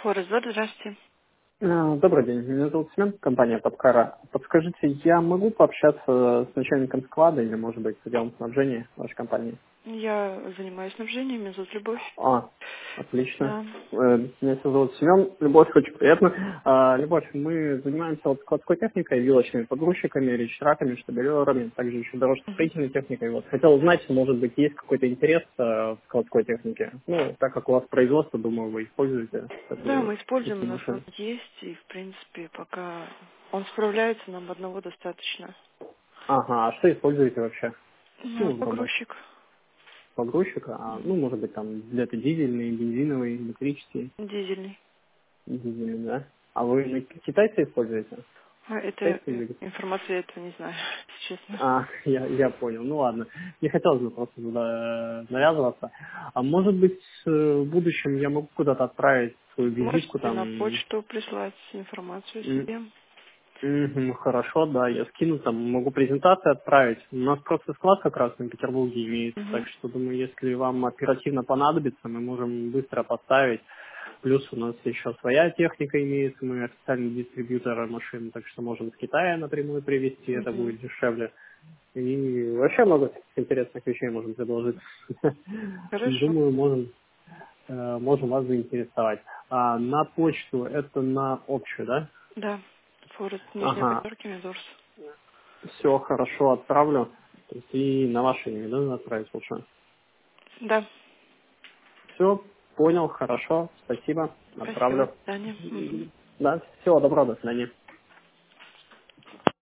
Форест, здравствуйте. Добрый день, меня зовут Семен, компания Топкара. Подскажите, я могу пообщаться с начальником склада или, может быть, с отделом снабжения вашей компании? Я занимаюсь снабжением, меня зовут Любовь. Отлично. Да. Меня зовут Семен. Любовь, очень приятно. Любовь, мы занимаемся вот складской техникой, вилочными погрузчиками, речтраками, штабелерами, также еще Мгм. дорожно-строительной техникой. Вот. Хотел узнать, может быть, есть какой-то интерес в складской технике. Ну, так как у вас производство, думаю, вы используете Да, мы используем, у такие нас машины. вот есть, и в принципе пока он справляется, нам одного достаточно. Ага, а что используете вообще? Ну, Ну, робот. погрузчик Погрузчика, ну, может быть, там где-то дизельный, бензиновый, электрический, дизельный. дизельный, да? А вы на китайцы используете? А это Китайцы или... информация, я этого не знаю, если честно. Я понял. Ну ладно. Не хотелось бы просто навязываться. А может быть, в будущем я могу куда-то отправить свою визитку Можете на там. почту прислать информацию о М, себе. Хорошо, да, я скину там, могу презентацию отправить. У нас просто склад как раз в Санкт-Петербурге имеется, так Мгм. что, думаю, если вам оперативно понадобится, мы можем быстро поставить. Плюс у нас еще своя техника имеется, мы официальный дистрибьютор машин, так что можем с Китая напрямую привезти, это Мгм. будет дешевле. И вообще много интересных вещей можем предложить. Хорошо. Думаю, можем вас заинтересовать. А на почту это на общую, да? Да. Форест, Нижняя Ага, Пятерка, Медорс. все хорошо, отправлю. То есть и на ваше имя, да, отправить лучше. Да. Все, понял, хорошо, спасибо, Спасибо. отправлю. До свидания. Мгм. Да, всего доброго, до свидания.